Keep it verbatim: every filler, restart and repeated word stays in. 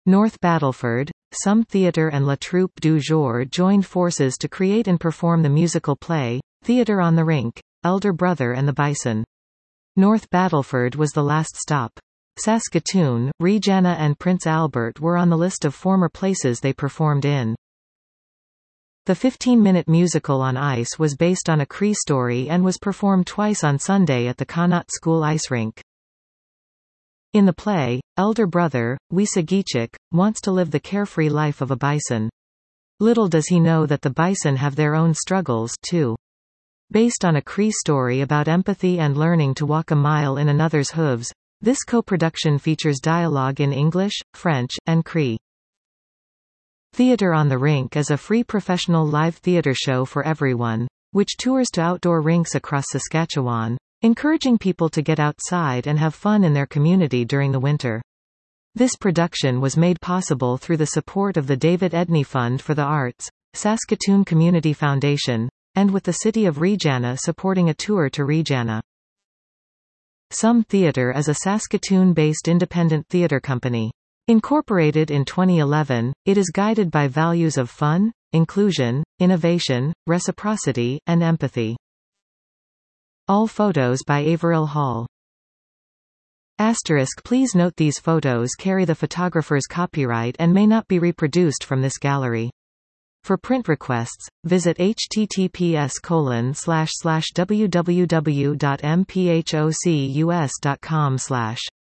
North Battleford, Some Theatre and La Troupe du Jour joined forces to create and perform the musical play, Theatre on the Rink, Elder Brother and the Bison. North Battleford was the last stop. Saskatoon, Regina and Prince Albert were on the list of former places they performed in. The fifteen-minute musical on ice was based on a Cree story and was performed twice on Sunday at the Connaught School ice rink. In the play, elder brother, Wisagichik, wants to live the carefree life of a bison. Little does he know that the bison have their own struggles, too. Based on a Cree story about empathy and learning to walk a mile in another's hooves, this co-production features dialogue in English, French, and Cree. Theatre on the Rink is a free professional live theatre show for everyone, which tours to outdoor rinks across Saskatchewan, encouraging people to get outside and have fun in their community during the winter. This production was made possible through the support of the David Edney Fund for the Arts, Saskatoon Community Foundation, and with the City of Regina supporting a tour to Regina. Some Theatre is a Saskatoon-based independent theatre company. Incorporated in twenty eleven, it is guided by values of fun, inclusion, innovation, reciprocity, and empathy. All photos by Averill Hall. Asterisk Please note these photos carry the photographer's copyright and may not be reproduced from this gallery. For print requests, visit h t t p s colon slash slash w w w dot m p h o c u s dot com slash